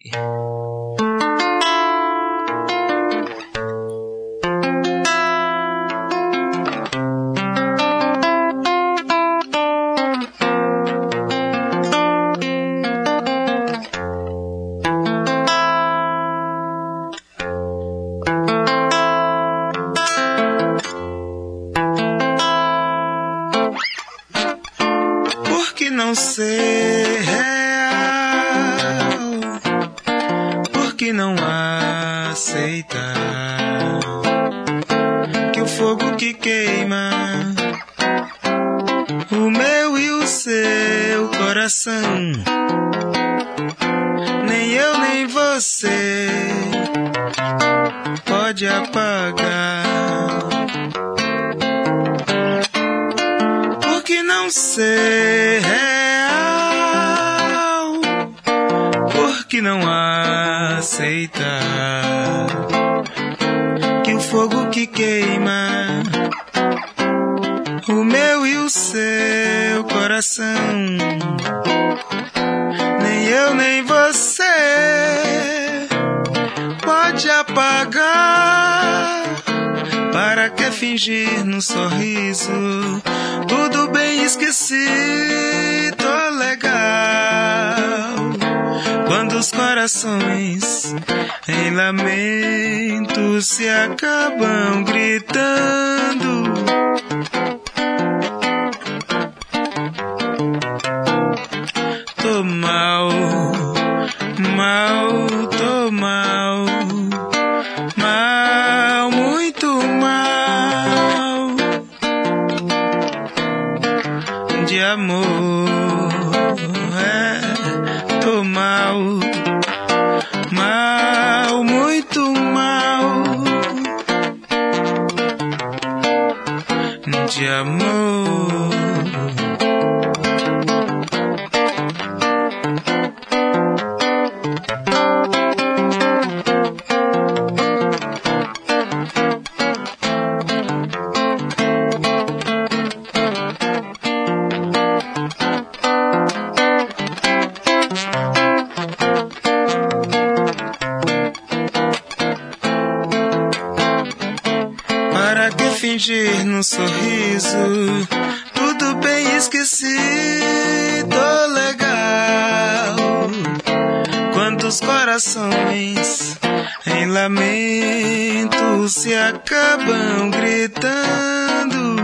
Por que não ser real? Por que não aceitar que o fogo que queima o meu e o seu coração, nem eu nem você pode apagar? Por que não ser real? Por que não aceitar que o fogo que queima o meu e o seu coração, nem eu nem você pode apagar? Para que fingir no sorriso tudo bem esquecido, legal, quando os corações em lamento se acabam gritando? Tô mal, mal, tô mal, mal, muito mal de amor, tô mal, mal, muito mal de amor. Para que fingir no sorriso tudo bem esquecido, legal, quando os corações em lamento se acabam gritando?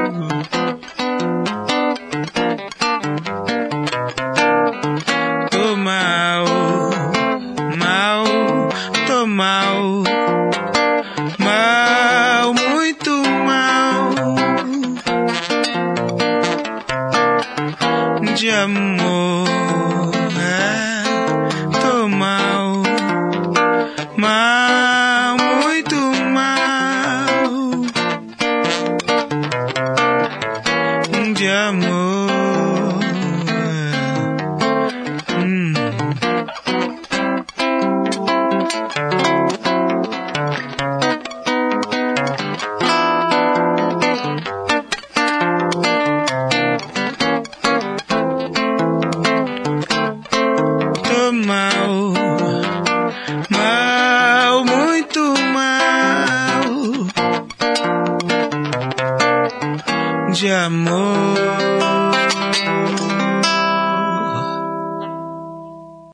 Tô mal, mal, tô mal, mal, muito mal de amor, tô mal, mal, muito mal de amor. Tô mal, mal, muito mal de amor.